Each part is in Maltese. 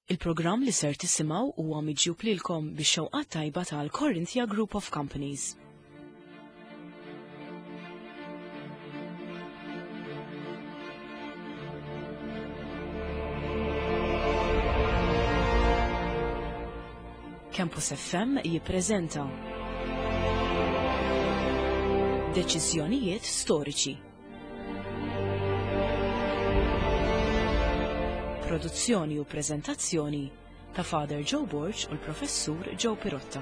Il-programm li ser tisimgħu huwa miġjub lilkom bix-xewqat tajba tal-Corinthia Group of Companies. Campus FM jippreżenta Deċiżjonijiet storiċi. Produzzjoni u preżentazzjoni ta' Father Joe Borch u l-Professur Joe Pirotta.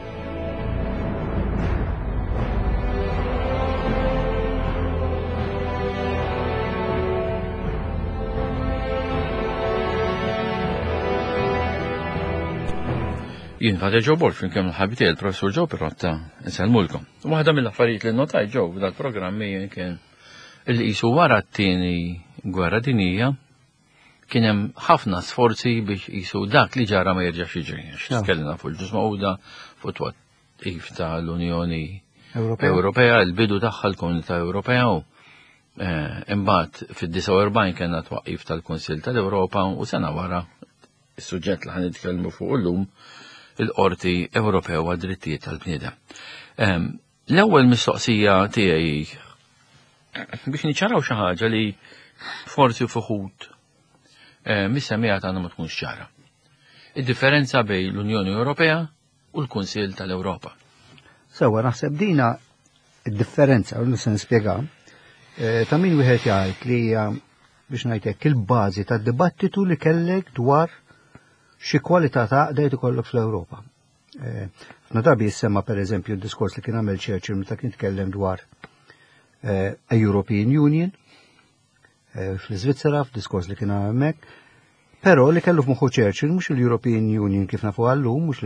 Jien Father Joe Borch finkemm l-ħabiti il-Professur Joe Pirotta nselmulkom. Waħda mill-affarijiet li notaj ġew dal-programmi kien il-qisu wara t-tieni gwerra dinjija kien hemm ħafna sforzi biex qisu dak li ġara ma jerġax jiġri. Tkellimna fuq il-ġus mawda fuq twaqif tal-Unjoni Ewropea, il-bidu tagħha l-Komunità Ewropea u imbagħad fid-49 kellna twaqif tal-Kunsill tal-Ewropa u sena wara is-suġġett li ħanitkellmu fuq illum il-Qorti Ewropew għad-Drittijiet tal-Bniedem. L-ewwel mistoqsija tiegħi biex niċċaraw xi ħaġa li forsi fuħud mis-semmija tagħna ma tkunx ċara. Id-differenza bejn l-Unjoni Ewropea u l-Kunsill tal-Ewropa. Sewwa naħseb dina id-differenza u se nispjega ta' min wieħed jgħid li hija biex ngħidlek il-bażi tad-dibattitu li kellek dwar xi kwalità ta' qdejt ikollok fl-Ewropa. Ħafna drabi jissemma pereżempju d-diskors li kien għamel Churchill meta kien tkellem dwar European Union fl-Iżvizzera f'diskors li kien hemmhekk, però li kellu f'moħħu Churchill mhux il-European Union kif nafu għallum, mhux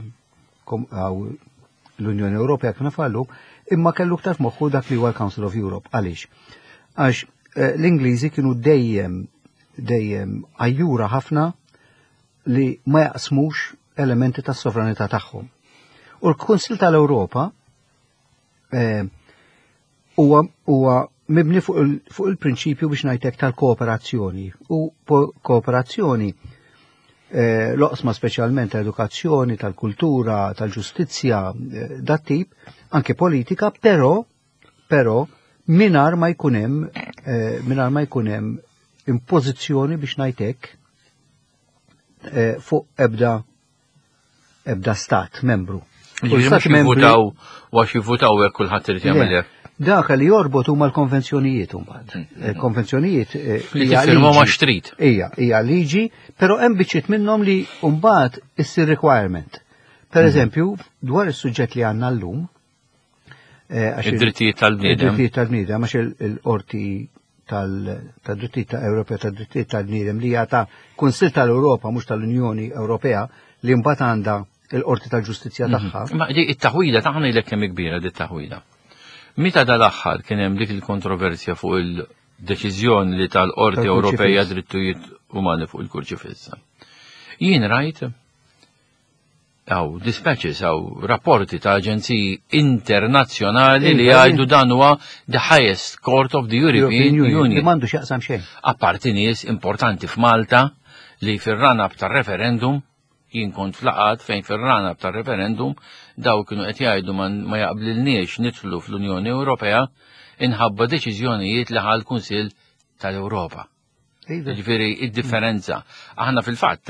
l-Unjoni Ewropea kif nafu għallum, imma kellu ktar f'moħħu dak li huwa l-Council of Europe. Għaliex? Għax l-Ingliżi kienu dejjem għajjura ħafna li ma jaqsmux elementi tas-sovranità tagħhom. U l-Kunsill tal-Ewropa huwa mibni fuq il-prinċipju biex ngħidlek tal-kooperazzjoni. U kooperazzjoni loqsma speċjalment tal-edukazzjoni, tal-kultura, tal-ġustizzja, dat-tip, anke politika, però mingħajr ma jkun hemm impożizzjoni biex ngħidlek fuq ebda stat membru. Għax jivvutaw hekk kulħadd irid jagħmel hekk. Dak li jorbot huma l-konvenzjonijiet imbagħad. Konvenzjonijiet li tiffirmu ma' xtrit. Hija liġi, però hemm biċċiet minnhom li mbagħad issir requirement. Pereżempju, dwar is-suġġett li għandna llum id-drittijiet tal-bniedem. Id-drittijiet tal-bniedem għax il-qorti tad-drittijiet Ewropea tad-drittijiet tal-bniedem li hija ta' Kunsill tal-Ewropa mhux tal-Unjoni Ewropea li mbagħad għandha l-qorti tal-ġustizzja tagħha. Ma dik it-taħwida tagħna ilek kemm kbira dik it-taħwida. Meta dal-aħħar kien hemm dik il-kontroversja fuq il-deċiżjoni li tal-Qorti Ewropea drittijiet umani fuq il-kurċifissa. Jien rajt dispatches rapporti ta' aġenziji internazzjonali li jgħidu dan huwa the highest court of the European Union. Li m'għandux jaqsam xejn. Apparti nies importanti f'Malta li fir-ranab tar-referendum jien kont flaqat fejn fir-ranab tar-referendum daw kienu qed jgħidu ma jaqblilniex nidħlu fl-Unjoni Ewropea inħabba deċiżjonijiet li ħal Kunsill tal-Ewropa. Jiġifieri id-differenza. Aħna fil-fatt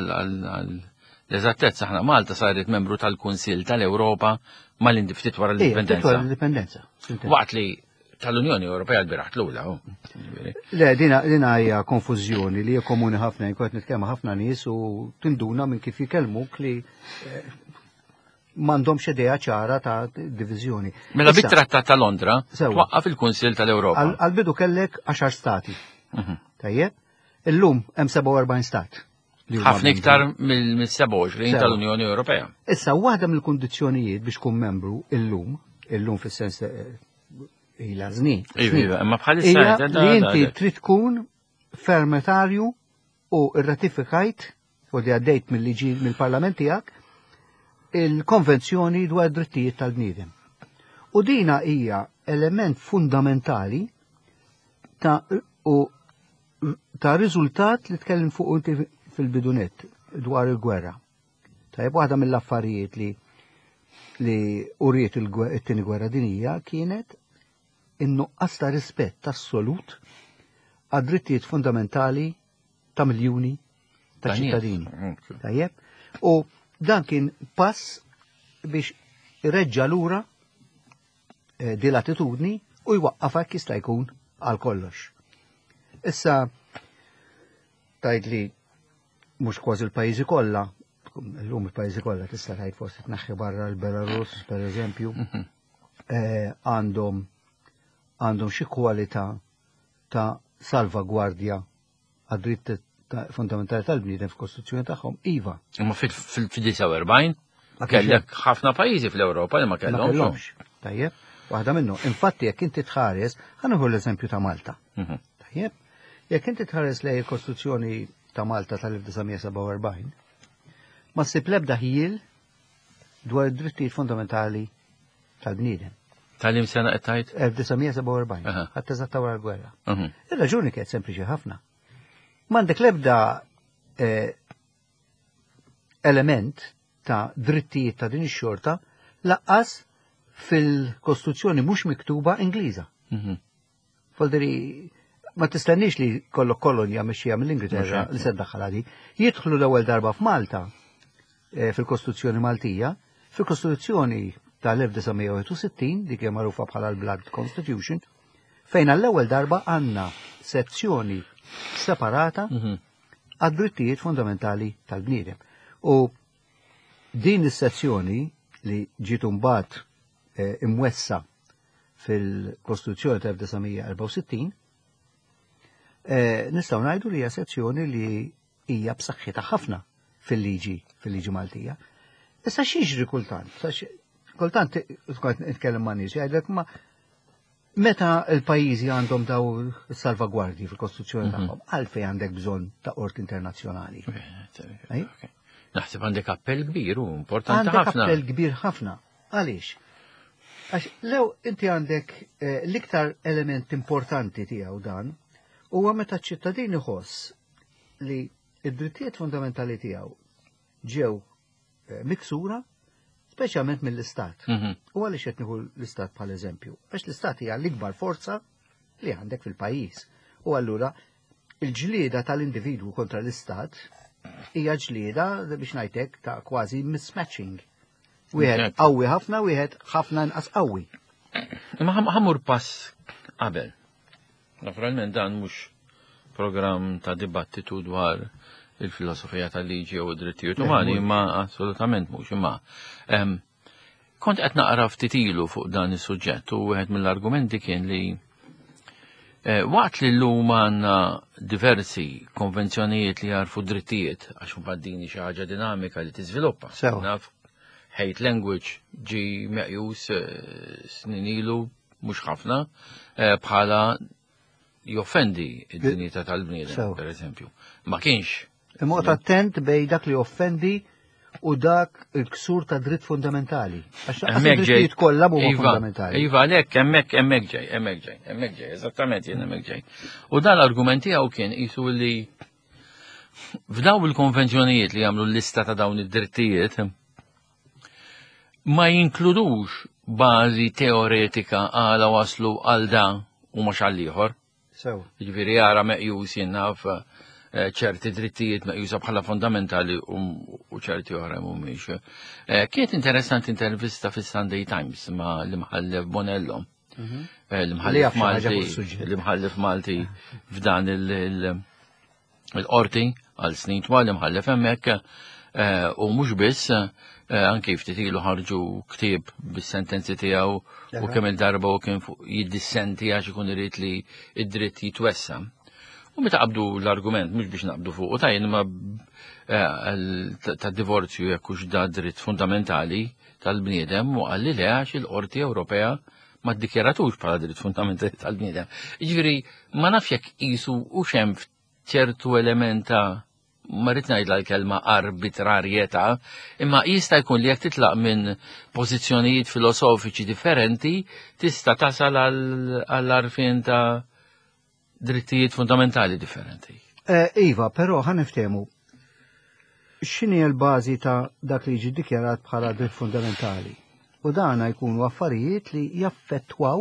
l-eżattezza aħna Malta saret membru tal-Kunsill tal-Ewropa ftit wara l-indipendenza. Waqt li tal-Unjoni Ewropea l-biraħt l-ula. Le, dina hija konfużjoni li hija komuni ħafna, jkun qed nitkellem ħafna nies u tinduna minn kif jikellmuk li m'għandhomx idea ċara ta' diviżjoni. Mela bit-Trattat ta' Londra twaqqaf il-Kunsill tal-Ewropa. Għal-bidu kellek 10 stati. Tajjeb? Illum hemm 47 stat. Ħafna iktar mill-27 tal-Unjoni Ewropea. Issa waħda mill-kundizzjonijiet biex tkun membru illum fis-sens ila żnien. Ma bħalissa li inti trid tkun fermetarju u rratifikajt u li għaddejt mill-liġi mill-Parlament tiegħek il-Konvenzjoni dwar id-drittijiet tal-bniedem. U dina hija element fundamentali ta' riżultat li tkellem fuq inti fil-bidunet dwar il-gwerra. Tajjeb, waħda mill-affarijiet li uriet it-tieni gwerra dinija kienet in-nuqqas ta' rispett assolut għad-drittijiet fundamentali ta' miljuni ta' ċittadini. Tajjeb, u dan kien pass biex reġġa lura di l-attitudni u jwaqqafak jista' jkun għal kollox. Issa tgħidli mhux kważi l-pajjiżi kollha, llum il-pajjiżi kollha tista' tgħid forsi tnaħħi barra l-Belarus pereżempju, għandhom xi kwalità ta' salvagwardja għad-dritt fundamentali tal-bniedem fil-Kostituzzjoni tagħhom, iva. Imma fil-49 kellek ħafna pajjiżi fl-Ewropa li ma kellhomx. Tajjeb, waħda minnhom. Infatti jekk inti tħares, ħanieħu l-eżempju ta' Malta. Tajjeb, jekk inti tħares lejn il-Kostituzzjoni ta' Malta tal-1947, ma ssib l-ebda ħiel dwar id-drittijiet fundamentali tal-bniedem. Tal-im sena qed tgħid? 1947, ħadd eżatta wara l-gwerra. Ir-raġuni kienet sempliċi ħafna. M'għandek l-ebda element ta' drittijiet ta' din ix-xorta laqqas fil-Kostituzzjoni mhux miktuba Ingliża. Folderi ma tistennix li kollok kolonja mexxija mill-Ingilterra li se ddaħħal għadi. Jidħlu l-ewwel darba f'Malta fil-Kostituzzjoni Maltija, fil-Kostituzzjoni tal-1961 dik hija magħrufa bħala l-Blood Constitution, fejn għall-ewwel darba għandna sezzjoni separata għad-drittijiet fundamentali tal-bniedem. U din is-sezzjoni li ġiet imbagħad imwessa fil-Kostituzzjoni tal-1964 nistgħu ngħidu li hija sezzjoni li hija b'saħħitha ħafna fil-liġi Maltija. Issa x'jiġri kultant? Kultant nitkellem ma' nies jgħidlek ma meta l-pajjiżi għandhom daw is-salvagwardji fil-Kostituzzjoni tagħhom, għalfejn għandek bżonn ta' qort internazzjonali. Naħseb għandek appell kbir u importanti ħafna. Għandek appell kbir ħafna. Għaliex? Għax lew inti għandek l-iktar element importanti tiegħu dan huwa meta ċ-ċittadin iħoss li id-drittijiet fundamentali tiegħu ġew miksura, speċjalment mill-Istat. U għaliex qed nieħu l-Istat bħal eżempju. Għax l-Istat hija l-ikbar forza li għandek fil-pajjiż. U allura il-ġlieda tal-individwu kontra l-Istat hija ġlieda biex ngħidlek ta' kważi mismatching. Wieħed qawwi ħafna, wieħed ħafna inqas qawwi. Imma ħammur pass qabel. Naturalment dan mhux programm ta' dibattitu dwar il-filosofija tal-liġi u d-drittijiet umani, imma assolutament mhux imma. Kont qed naqra ftit ilu fuq dan is-suġġett u wieħed mill-argumenti kien li waqt li llum għandna diversi konvenzjonijiet li jarfu drittijiet għax mbagħad xi ħaġa dinamika li tiżviluppa. Naf hate language ġi meqjus snin ilu mhux ħafna bħala joffendi id-dinjità tal-bniedem, per eżempju. Ma kienx. Imot attent bej dak li offendi u dak il-ksur ta' dritt fundamentali. Għax drittijiet kollha huma fundamentali. Iva, għalhekk hemmhekk ġej, eżattament jien hemmhekk ġej. U dan l-argument tiegħu kien qisu li f'daw il-konvenzjonijiet li jagħmlu l-lista ta' dawn id-drittijiet ma jinkludux bażi teoretika għala waslu għal dan u mhux għal ieħor. Jiġifieri jara meqjus jinnaf ċerti drittijiet meqjusa bħala fondamentali u ċerti oħra mhumiex. Kienet interessanti intervista fis-Sunday Times ma' l-imħallef Bonello. L-imħallef Malti f'dan il-qorti għal snin twal l-imħallef hemmhekk u mhux biss anke ftit ilu ħarġu ktieb bis-sentenzi tiegħu u kemm il-darba u kien jiddissenti għax ikun irid li id-dritt jitwessa. U meta qabdu l-argument, mhux biex naqbdu fuq, u tajn ma ta' divorzju jekk hux da dritt fundamentali tal-bniedem u għalli le għax il-Qorti Ewropea ma ddikjaratux bħala dritt fundamentali tal-bniedem. Jiġifieri ma nafx jekk qisu u hemm ċertu elementa ma rrid ngħidla l-kelma arbitrarjetà, imma jista' jkun li jekk titlaq minn pożizzjonijiet filosofiċi differenti tista' tasal għall-arfien ta' drittijiet fundamentali differenti. Iva, però ħaniftehmu x'inhi l-bażi ta' dak li jiġi ddikjarat bħala dritt fundamentali. U dana jkunu affarijiet li jaffettwaw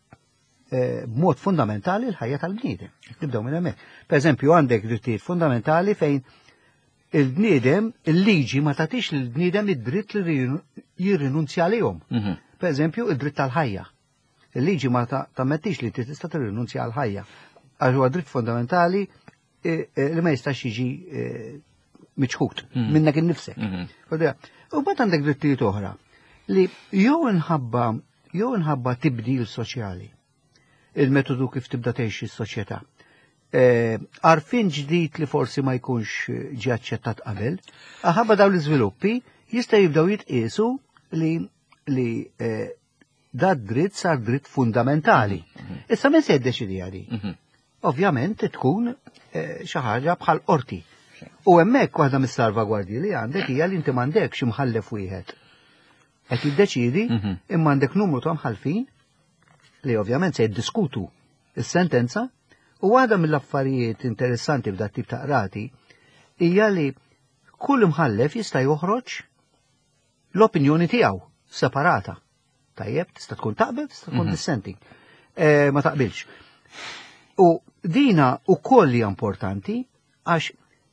b'mod fundamentali l-ħajja tal-bniedem. Nibdew minn hemmhekk. Pereżempju għandek drittijiet fundamentali fejn il-bniedem, il-liġi ma tagħtix lill-bniedem id-dritt li jirrinunzja għalihom. Pereżempju id-dritt tal-ħajja. Il-liġi ma tammettix li tista' tirrinunzja għal-ħajja. Għax huwa dritt fundamentali li ma jistax jiġi miċħut minnek innifsek. U bat għandek drittijiet oħra li jew inħabba tibdil soċjali, il-metodu kif tibda tgħix is-soċjetà. Għarfien ġdid li forsi ma jkunx ġi aċċettat qabel, aħabba dawn l-iżviluppi jista' jibdew jitqiesu li da dritt sar dritt fundamentali. Issa min se jiddeċidija di? Ovvjament tkun xi ħaġa bħal qorti. U hemmhekk waħda mis-salvagwardji li għandek hija li inti m'għandekx imħallef wieħed. Qed jiddeċidi imma għandek numru ta' mħalfin li ovvjament se jiddiskutu is-sentenza u waħda mill-affarijiet interessanti b'dat tip ta' qrati hija li kull imħallef jista' joħroġ l-opinjoni tiegħu separata. Tajjeb, tista' tkun taqbel, tista' tkun dissenting. Ma taqbilx. U dina ukoll hija importanti għax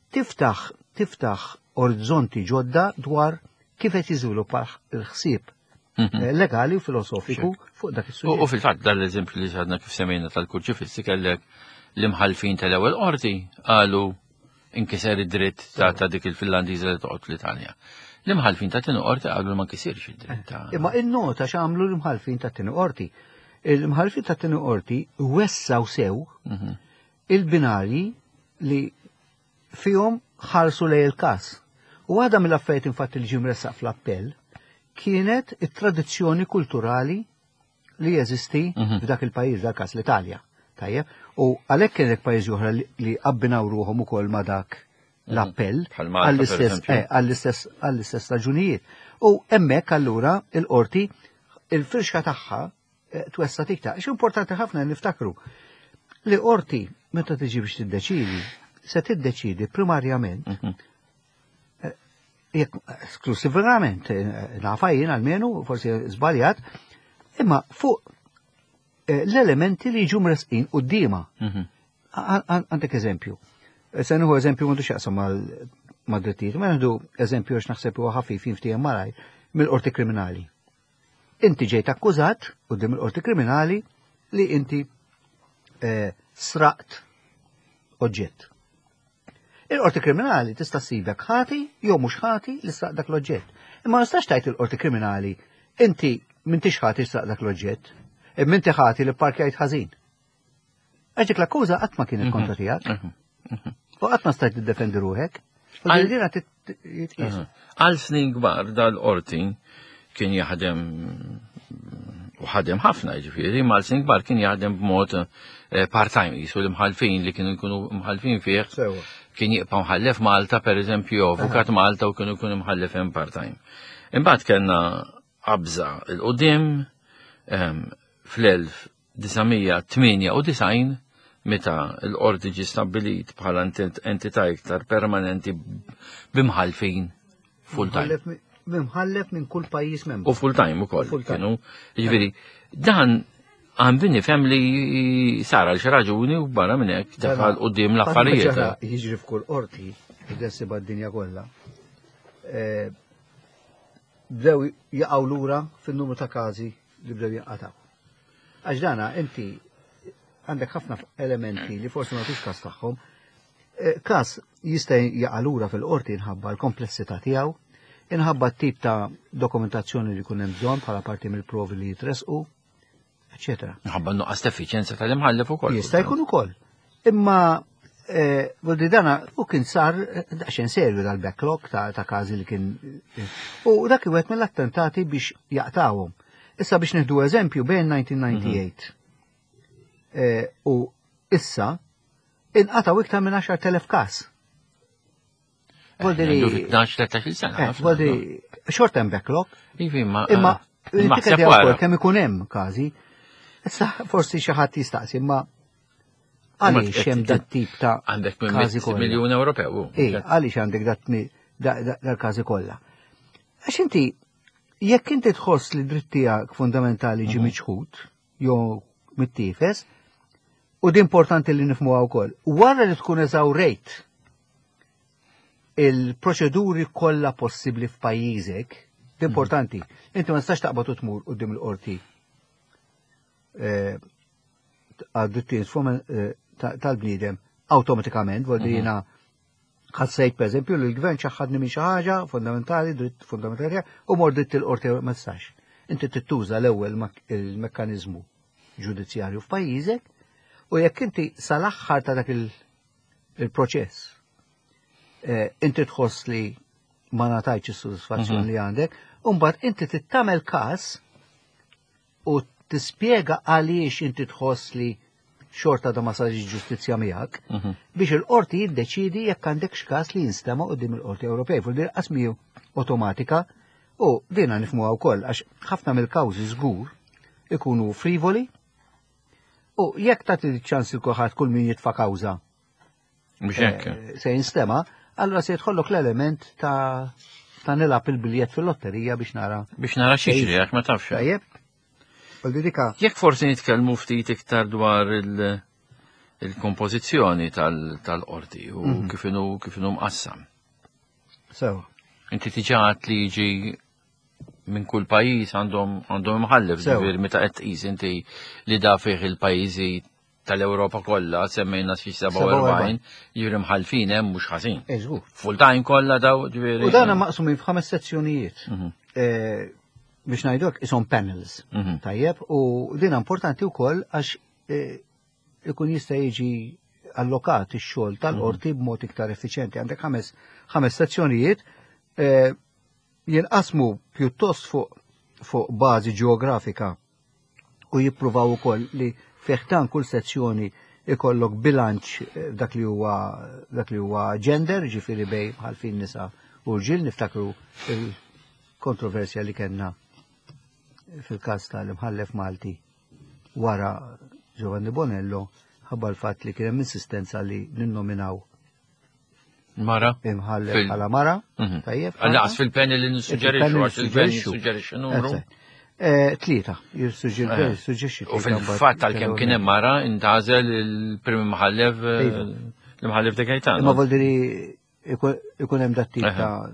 tiftaħ orizzonti ġodda dwar kif qed jiżviluppa l-ħsieb legali u filosofiku fuq dak is-suġġett. U fil-fatt dal-eżempju li ħadna kif semmejna tal-kurċifissi kellek l-imħalfin tal-ewwel qorti qalu inkiser id-dritt ta' dik il-Finlandiża li toqgħod l-Italja. L-imħalfin ta' tieni qorti qalu ma nkisirx id-dritt ta'. Imma in-nota x'għamlu l-imħalfin ta' tieni qorti. Il-imħalfin ta' tieni qorti wessaw sew il-binari li fihom ħarsu lej il-każ. U għadha mill-affarijiet infatti li ġie mressaq fl-appell kienet it-tradizzjoni kulturali li jeżisti f'dak il-pajjiż dak-każ l-Italja. Tajjeb, u għalhekk kienet pajjiżi oħra li qabbinaw ruhom ukoll ma' dak l-appell għall-istess raġunijiet. U hemmhekk allura il-qorti il-firxa tagħha twessa tiktar. Ix importanti ħafna niftakru li qorti meta tiġi biex tiddeċidi se tiddeċidi primarjament esklusivament nafajin għalmenu, forsi żbaljat, imma fuq l-elementi li ġu mresqin qudiema. Għandek eżempju. Se nieħu eżempju m'għandux jaqsam mad-drittijiet, ma nieħdu eżempju għax naħseb huwa ħafif jinftiehem malaj mill-qorti kriminali. Inti ġejt akkużat quddiem il-qorti kriminali li inti sraqt oġġett. Il-qorti kriminali tista' ssibek ħati jew mhux ħati li sraq dak l-oġġett. Imma ma nistax tgħid il-qorti kriminali inti m'intix ħati sraq dak l-oġġett, imma inti ħati li pparkjajt ħażin. Għax dik l-akkuża qatt ma kienet kontra tiegħek. U qatt ma stajt tiddefendi ruħek. Għal snin kbar dal-qorti kien jaħdem u ħadem ħafna ġifieri, ma l-snin kbar kien jaħdem b'mod part-time, jisu l-imħalfin li kienu jkunu mħalfin fih kien jibqa' mħallef Malta pereżempju, avukat Malta u kienu jkunu mħallef hemm part-time. Imbagħad kellna qabża l-qudiem fl-1998 meta l-qorti ġie stabbilit bħala entità iktar permanenti b'imħalfin full-time. Mimħallef minn kull pajjiż membru. U full-time ukoll. Kienu, jiġifieri, dan għambini fem li sara l raġuni u barra minn hekk daħal quddiem l-affarijiet. Jiġri f'kull qorti, id-dessiba d-dinja kollha. Bdew jaqgħu lura fin-numru ta' każi li bdew jinqataw. Għax dana inti għandek ħafna elementi li forsi ma tix każ tagħhom. Każ jista' jaqa' lura fil-qorti inħabba l-komplessità tiegħu, inħabba t-tip ta' dokumentazzjoni li kun hemm bżonn bħala parti mill-provi li jitresqu, eċetera. Inħabba nuqqas ta' effiċjenza tal-imħallef ukoll. Jista' jkun ukoll. Imma Għoddi dana u kien sar daċen serju dal-backlog ta' każi li kien. U dak iwet mill-attentati biex jaqtawhom. Issa biex neħdu eżempju bejn 1998 u issa inqataw iktar minn 10,000 każ. Għoddi 12-13 sena. Għoddi short term backlog. Imma kemm ikun hemm każi. Issa forsi xi ħadd jistaqsi imma għaliex hemm dat tip ta' għandek miljun Ewropew. Għaliex għandek dat dal-każi kollha. Għax inti, jekk inti tħoss li dritt tiegħek fundamentali ġi miċħud, jew mittifes, u di importanti li nifmuha wkoll, wara li tkun eżawrejt il-proċeduri kollha possibbli f'pajjiżek, di importanti, inti ma nistax taqbad u tmur quddiem il-qorti għad-drittijiet tal-bniedem awtomatikament, volli jiena ħassejt per eżempju li l-gvern ċaħħadni minn xi ħaġa fundamentali, dritt fundamentali, u mor dritt il-qorti ma tistax. Inti tittuża l-ewwel il-mekkaniżmu ġudizzjarju f'pajjiżek, u jekk inti sal-aħħar ta' dak il-proċess inti tħoss li ma ngħatajtx is-sodisfazzjoni li għandek, u mbagħad inti tittamel każ u tispjega għaliex inti tħoss li xorta da ma sarx ġustizzja miegħek biex il-qorti jiddeċidi jekk għandek x'każ li jinstema' quddiem il-Qorti Ewropej. Fuq din qasmiju automatika u dina nifhmuha wkoll għax ħafna mill-kawżi żgur ikunu frivoli u jekk tagħti ċans il kulħadd kull min jitfa' kawża se jinstema', allura se jidħollok l-element ta' nilab il-biljett fil-lotterija biex nara xiġri għax ma tafx. Tajjeb. Jekk forsi nitkellmu ftit iktar dwar il-kompożizzjoni tal-qorti u kif inhu mqassam. Inti tiġat li jiġi minn kull pajjiż għandhom imħallef, ġifier meta qed tqis inti li da fih il-pajjiżi tal-Ewropa kollha semmejna xi 47 jiġri mħallfin hemm mhux ħażin. Full time kollha daw ġifieri. U dan maqsumin f'ħames sezzjonijiet. Biex ngħidok ishom panels. Tajjeb, u din importanti wkoll għax ikun jista' jiġi allokat ix-xogħol tal-qorti b'mod iktar effiċjenti. Għandek ħames sezzjonijiet jinqasmu pjuttost fuq bażi ġeografika u jippruvaw ukoll li fiħtan kull sezzjoni ikollok bilanċ dak li huwa gender, ġifieri bej ħalfin nisa u rġiel, niftakru il-kontroversja li kellna fil-każ tal-imħallef Malti wara Giovanni Bonello ħabba l-fatt li kien hemm insistenza li ninnominaw Mara imħallef bħala Mara. Tajjeb. Għallaqs fil-panel li nissuġġerixxu għax il-gvern jissuġġerixxi numru. Tlieta jissuġġerixxi. U fil-fatt tal-kemm kien hemm Mara intażel il-prim imħallef l-imħallef de Gaetano. Ma voldiri ikun hemm dat tip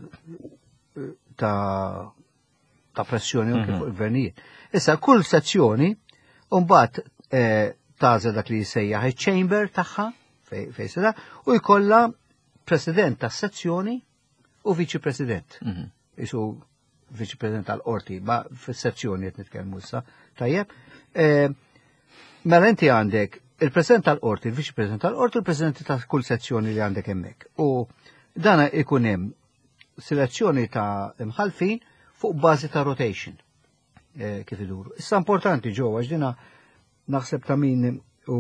ta' pressjoni anke fuq il-gvernijiet. Issa kull sezzjoni mbagħad tażel dak li jsejjaħ iċ-chamber tagħha fejn seda u jkollha president tas-sezzjoni u viċi president. Isu viċi president tal-qorti, ma fis-sezzjoni qed nitkellmu issa. Tajjeb. Mela inti għandek il-president tal-qorti, il-viċi president tal-qorti u l-presidenti ta' kull sezzjoni li għandek hemmhekk. U dana ikun hemm selezzjoni ta' imħalfin fuq bażi ta' rotation kif iduru. Issa importanti ġewwa għax dina naħseb ta' min u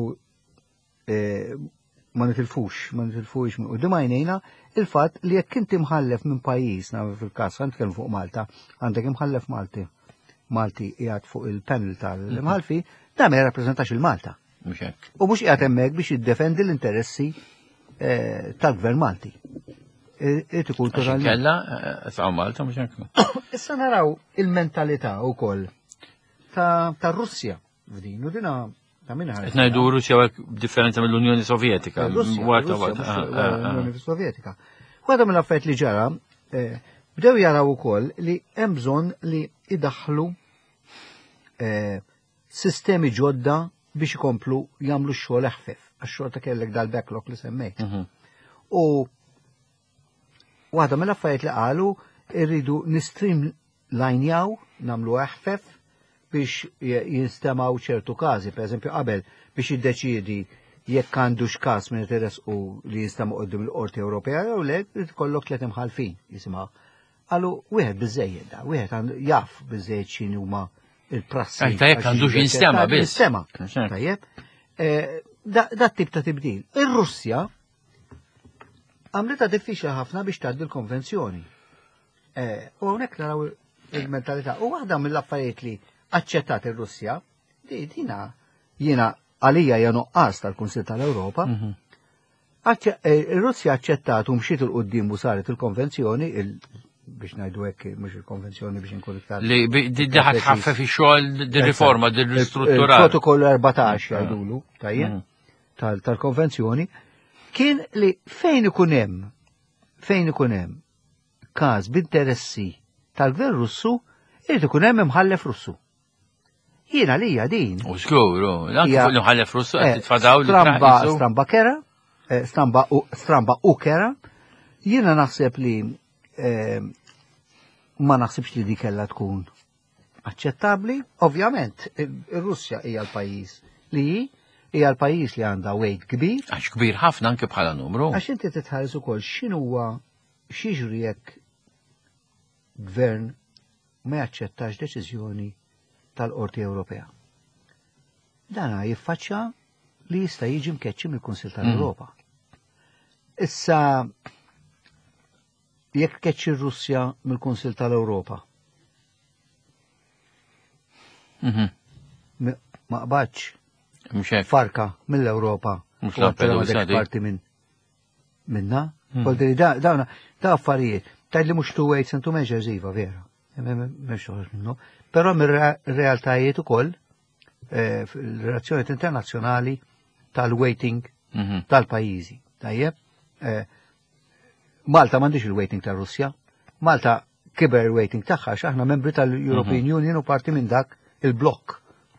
ma nitilfux minn quddiem għajnejna il-fatt li jekk inti mħallef minn pajjiż nagħmel fil-każ ħankellem fuq Malta, għandek imħallef Malti qiegħed fuq il-panel tal-imħalfi, da ma jirrappreżentax il-Malta. U mhux qiegħed hemmhekk biex jiddefendi l-interessi tal-Gvern Malti. Kella, f'għaw Malta mhux hekk. Issa naraw il-mentalità wkoll ta' Russja f'din, u dina ta' minna ħares. Qed ngħidu Russja differenza mill-Unjoni Sovjetika. L-Unjoni Sovjetika. Waħda mill-affarijiet li ġara, bdew jaraw ukoll li hemm bżonn li idaħħlu sistemi ġodda biex ikomplu jagħmlu x-xogħol eħfef, għax-xogħol ta' kellek dal-backlog li semmejt. U waħda mill-affarijiet li qalu irridu nistreamlinejaw, nagħmlu eħfef biex jinstemaw ċertu każi, pereżempju qabel biex jiddeċiedi jekk għandux każ minn interesqu li jinstema' qudiem il-Qorti Ewropea jew le tkollok tliet imħalfin jisimgħu. Qalu wieħed biżejjed da, wieħed jaf biżejjed x'inhi huma il-prassi. Tajjeb għandux jinstema' biss. Tajjeb. Dat tip ta' tibdil. Ir-Russja għamlita diffiċli ħafna biex tgħaddi l-konvenzjoni. U hawnhekk naraw il-mentalità. U waħda mill-affarijiet li aċċettat ir-Russja, dina jiena għalija hija nuqqas tal-Kunsill tal-Ewropa, Ir-Russja aċċettat u mxiet il-qoddim u saret il-konvenzjoni, biex ngħidu hekk mhux il-konvenzjoni biex inkun iktar. Li diħat ħaffef ix-xogħol di-riforma, di-ristrutturar. Il-protokoll 14 jgħidulu, tajjeb, tal-konvenzjoni, kien li fejn ikun hemm każ b'interessi tal-Gvern Russu, irid ikun hemm imħallef Russu. Jiena lija din. U skuru, anke fuq l-imħallef Russu qed titfadaw li stramba kera, stramba u kera, jiena naħseb li ma naħsibx li di kellha tkun aċċettabbli. Ovvjament, ir-Russja hija l-pajjiż li hija l-pajjiż li għandha weight kbir. Għax kbir ħafna anke bħala numru. Għax inti titħares ukoll x'inhuwa x'jiġri jekk gvern ma jaċċettax deċiżjoni tal-Qorti Ewropea. Dana jiffaċċja li jista' jiġi mkeċċi mill-Kunsill tal-Ewropa. Issa jekk keċċi r-Russja mill-Kunsill tal-Ewropa. Ma qbadx farka mill-Ewropa. Mhux Lampedusa parti minna. Koldi da affarijiet. Tajli mhux two weights and two measures iva vera. Mhux minnu. Però mir-realtajiet ukoll fil-relazzjonijiet internazzjonali tal-weighting tal-pajjiżi. Tajjeb? Malta m'għandix il-weighting tal-Russja. Malta kiber il-weighting tagħha aħna membri tal-European Union u parti minn dak il-blokk.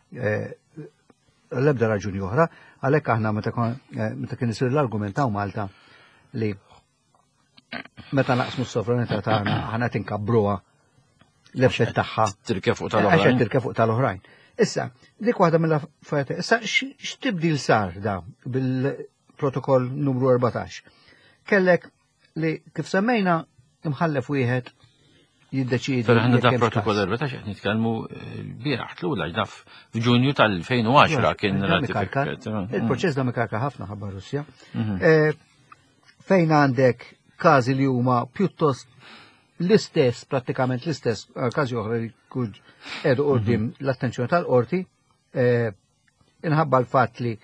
L-ebda raġuni oħra, għalhekk aħna meta kien isir l-argument ta' Malta li meta naqsmu s-sovranità tagħna aħna tinkabruha l-effett tagħha. Tirkef fuq tal-oħrajn. Għax tirkef fuq tal-oħrajn. Issa, dik waħda mill-affarijiet. Issa x'tibdil sar da bil-protokoll numru 14? Kellek li kif semmejna imħallef wieħed jiddeċidi. Ferħna da protokoll 14 qed nitkellmu l-bieraħ tlula ġdaf f'Ġunju tal-2010 kien ratifikat. Il-proċess da mikarka ħafna ħabba Russja. Fejn għandek każi li huma pjuttost l-istess, pratikament l-istess, każi oħra li kud edu qudiem l-attenzjoni tal-qorti, inħabba l-fatt li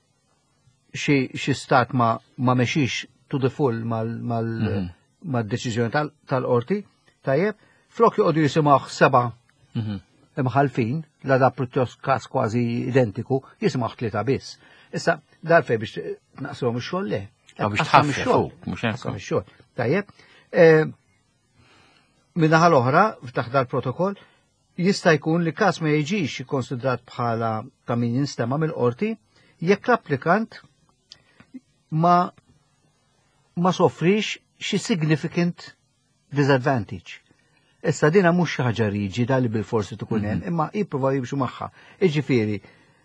xi stat ma mexix to the full mal-deċiżjoni tal-qorti, tajjeb, flok joqogħdu jisimgħu 7 imħalfin, la da pjuttost każ kważi identiku, jisimgħu 3 biss. Issa, darfej biex naqshom ix-xogħol le. Biex tħaffef mhux ix-xogħol. Tajjeb. Minnaħa l-oħra, taħt dal-protokoll, jista' jkun li każ ma jiġix ikkonsidrat bħala ta' min jinstema' mill-qorti jekk l-applikant ma soffrix xi significant disadvantage. Issa dina mhux xi ħaġa riġida li bil-forsi tkun hemm, imma jipprova jimxu magħha. Jiġifieri,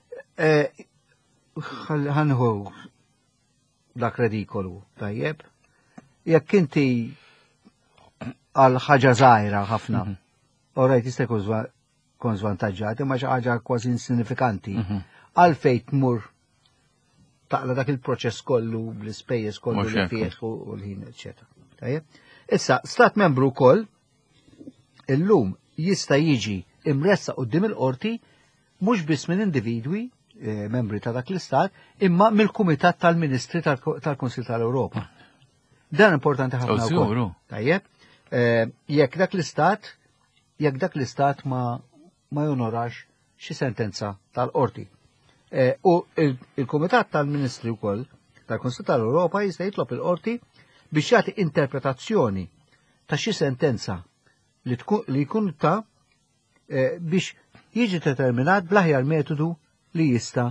ħanħu dak redikolu, tajjeb. Jekk inti għal ħaġa żgħira ħafna, orajt jista' jkun żvantaġġat, imma xi ħaġa kważi insignifikanti. Għalfejn tmur taqla dak il-proċess kollu bl-ispejjeż kollu li fih u l-ħin, eċetera. Tajjeb? Issa, stat membru wkoll illum jista' jiġi imressa quddiem il-qorti mhux biss minn individwi membri ta' dak l-istat, imma mill-Kumitat tal-Ministri tal-Kunsill tal-Ewropa. Dan importanti ħafna wkoll. Tajjeb? Jekk dak l-istat ma jonorax xi sentenza tal-qorti. U il-Kumitat tal-Ministri wkoll tal-Kunsill tal-Ewropa jista' jitlob il-qorti biex jagħti interpretazzjoni ta' xi sentenza li jkun ta' biex jiġi determinat bl-aħjar metodu li jista'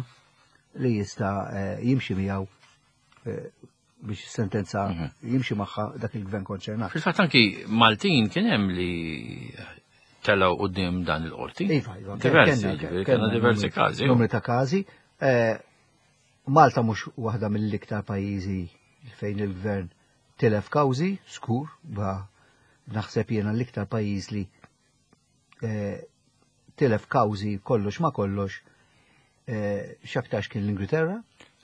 jimxi miegħu biex sentenza jimxi magħha dak il-gvern konċernat. Fil-fatt anki Maltin kien hemm li telgħu quddiem dan il-qorti. Iva, kellna diversi każi. Numri ta' każi. Malta mhux waħda mill-iktar pajjiżi fejn il-gvern tilef kawżi, skur, naħseb jiena l-iktar pajjiż li tilef kawżi kollox ma kollox x'aktarx kien l-Ingilterra.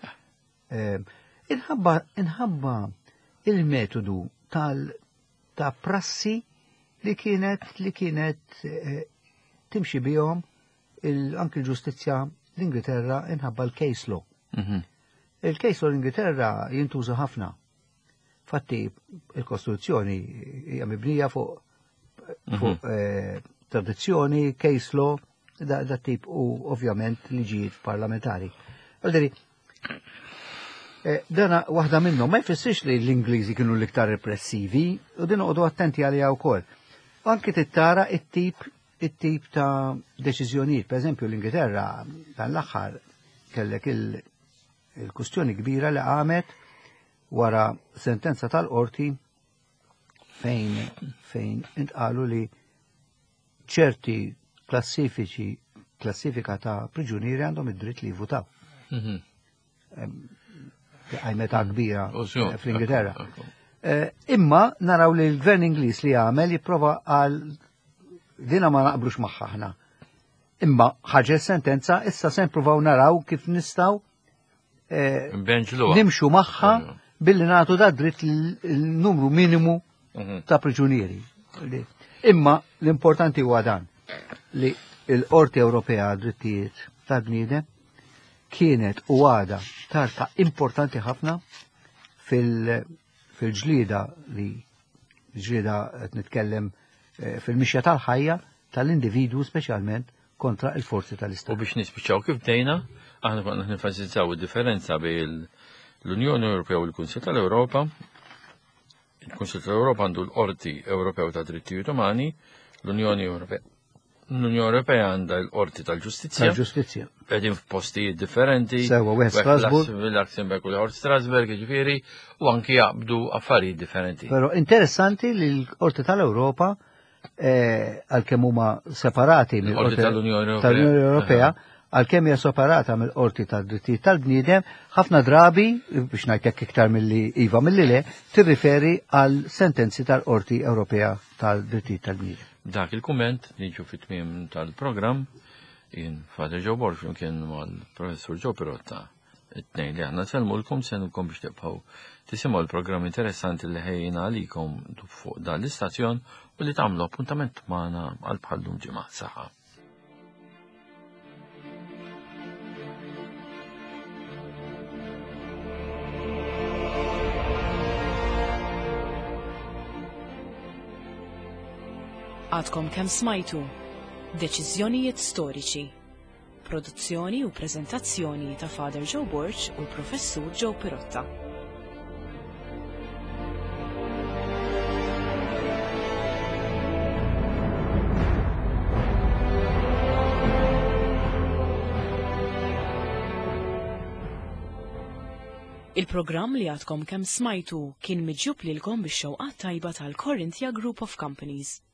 Inħabba il-metodu ta' prassi li kienet timxi bihom anke l-ġustizzja l-Ingilterra inħabba l-case law. Il-case l-Ingilterra jintuża ħafna. Fatti, il-Kostituzzjoni hija mibnija fuq tradizzjoni, case law, da tip u ovvjament liġijiet parlamentari. Għalderi, dana waħda minnhom ma jfissirx li l-Ingliżi kienu l-iktar repressivi u din noqogħdu attenti għalija wkoll. Anki tittara it-tip ta' deċiżjonijiet. Per eżempju, l-Ingilterra dan l-aħħar kellek il-kustjoni kbira li għamet wara sentenza tal-qorti fejn intqalu li ċerti klassifika ta' priġunieri għandhom id-dritt li jivutaw. Għajmeta kbira fl-Ingilterra. Imma naraw li l-gvern Ingliż li għamel jipprova għal dina ma naqblux magħha ħna. Imma ħaġa sentenza issa se nippruvaw naraw kif nistgħu nimxu magħha billi nagħtu da dritt il-numru minimu ta' priġunieri. Imma l-importanti huwa dan li l-Qorti Ewropea drittijiet tal-bniedem kienet u għada tarka importanti ħafna fil-ġlida qed nitkellem fil-mixja tal-ħajja tal-individwu speċjalment kontra il-forzi tal-Istat. U biex nispiċċaw kif dejna, aħna konna nifasizzaw id-differenza bejn l-Unjoni Ewropea u l-Kunsill tal-Ewropa. Il-Kunsill tal-Ewropa għandu l-Qorti Ewropew ta' Drittijiet Umani, l-Unjoni Ewropea għandha l-Qorti tal-Ġustizzja. Tal-Ġustizzja. Qegħdin f'postijiet differenti. Sewa wieħed Strasburg. Luxemburg u l-Ħort Strasburg, ġifieri, u anki jaqbdu affarijiet differenti. Però interessanti li l-Qorti tal-Ewropa għalkemm huma separati mill-Qorti tal-Unjoni Ewropea, għalkemm hija separata mill-Qorti tad-Drittijiet tal-Bniedem, ħafna drabi biex ngħidlek iktar milli iva milli le, tirriferi għal sentenzi tal-Qorti Ewropea tad-Drittijiet tal-Bniedem. Dak il-kumment niġu fit-tmiem tal-programm jien Father Joe Borch kien mal-Professur Joe Pirotta. It-tnejn li aħna selmulkom senulkom biex tibqgħu tisimgħu l-programm interessanti li ħejjina għalikom fuq dan l-istazzjon u li tagħmlu appuntament magħna għal bħallum ġimgħa saħħa. Għadkom kemm smajtu deċiżjonijiet storiċi, produzzjoni u preżentazzjoni ta' Father Joe Borch u l-Professur Joe Pirotta. Il-programm li għadkom kemm smajtu kien miġjub lilkom bix-xewqat tajba tal-Corinthia Group of Companies.